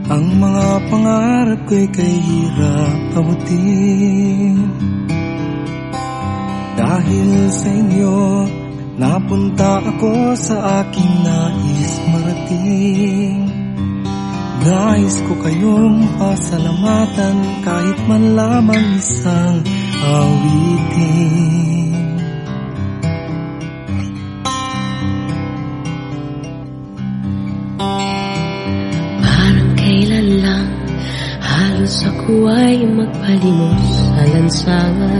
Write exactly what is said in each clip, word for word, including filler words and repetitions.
Ang mga pangarap ko'y kay hirap abutin. Dahil sa inyo, napunta ako sa aking nais marating. Nais ko kayong pasalamatan kahit man lamang isang awitin. Halos ako ay magpalimos sa lansangan.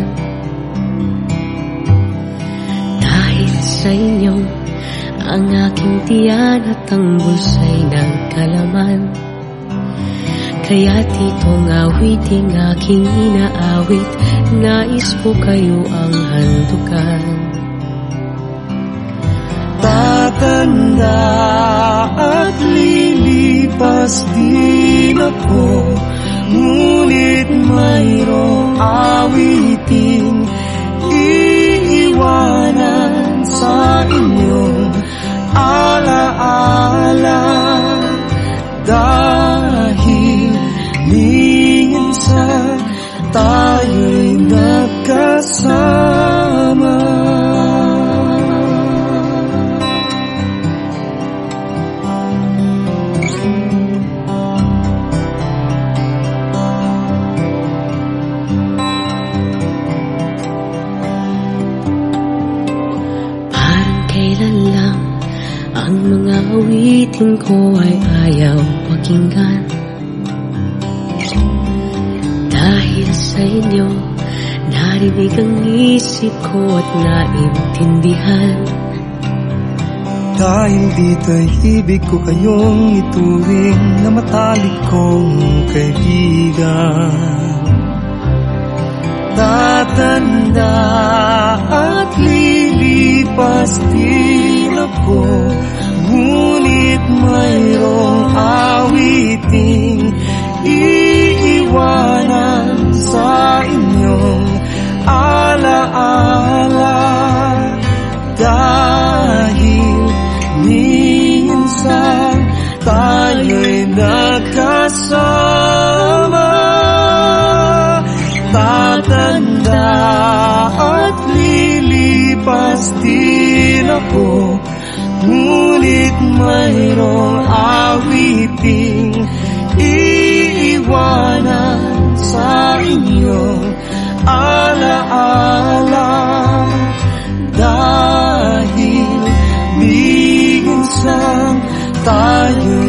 Dahil sa inyo, ang aking tiyan at ang bulsa'y nagkalaman. Kaya titong awiting aking inaawit, nais ko kayo ang handugan. Tatanda at lilipas din ako, ngunit mayroong awiting iiwanan sa inyong alaala. Dahil minsan tayo'y nagkasama. Ang mga awitin ko ay ayaw pakinggan. Dahil sa inyo, narinig ang isip ko at naintindihan. Dahil dito'y ibig ko kayong ituring na matalik kong kaibigan. Tatanda at lilipas din ako, ngunit mayroong awiting iiwanan sa inyong alaala. Dahil minsan tayo'y nagkasama. Tatanda at lilipas din ako, ngunit mayroong awiting iiwanan sa inyong alaala. Dahil minsan tayo